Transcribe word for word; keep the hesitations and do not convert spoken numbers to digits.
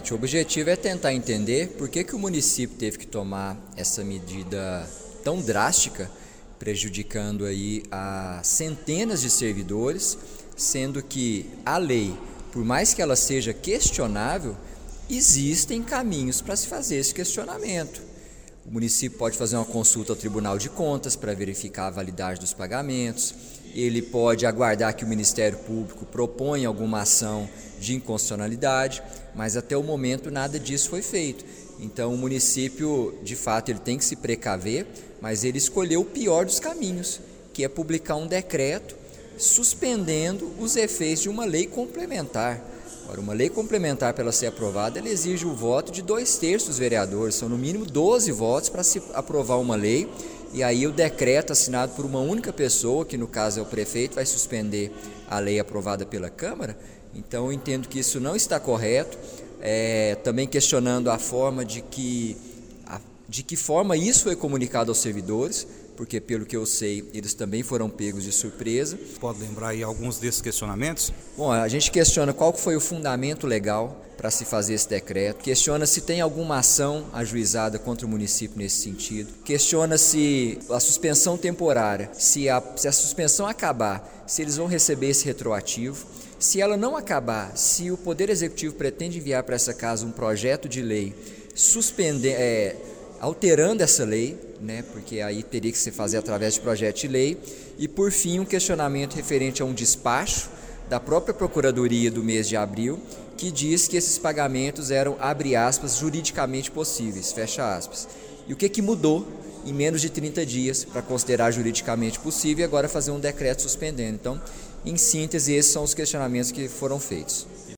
Exatamente. O objetivo é tentar entender por que, que o município teve que tomar essa medida tão drástica, prejudicando aí a centenas de servidores, sendo que a lei, por mais que ela seja questionável, existem caminhos para se fazer esse questionamento. O município pode fazer uma consulta ao Tribunal de Contas para verificar a validade dos pagamentos, ele pode aguardar que o Ministério Público proponha alguma ação de inconstitucionalidade, mas até o momento nada disso foi feito. Então o município, de fato, ele tem que se precaver, mas ele escolheu o pior dos caminhos, que é publicar um decreto suspendendo os efeitos de uma lei complementar. Agora, uma lei complementar, para ela ser aprovada, ela exige o voto de dois terços dos vereadores, são no mínimo doze votos para se aprovar uma lei, e aí o decreto assinado por uma única pessoa, que no caso é o prefeito, vai suspender a lei aprovada pela Câmara. Então eu entendo que isso não está correto, é, também questionando a forma de que, a, de que forma isso foi comunicado aos servidores, porque pelo que eu sei, eles também foram pegos de surpresa. Pode lembrar aí alguns desses questionamentos? Bom, a gente questiona qual foi o fundamento legal para se fazer esse decreto, questiona se tem alguma ação ajuizada contra o município nesse sentido, questiona se a suspensão temporária, se a, se a suspensão acabar, se eles vão receber esse retroativo, se ela não acabar, se o Poder Executivo pretende enviar para essa casa um projeto de lei suspender, é, alterando essa lei, né, porque aí teria que se fazer através de projeto de lei, e por fim um questionamento referente a um despacho da própria Procuradoria do mês de abril, que diz que esses pagamentos eram, abre aspas, juridicamente possíveis, fecha aspas. E o que, que mudou em menos de trinta dias para considerar juridicamente possível e agora fazer um decreto suspendendo? Então, em síntese, esses são os questionamentos que foram feitos.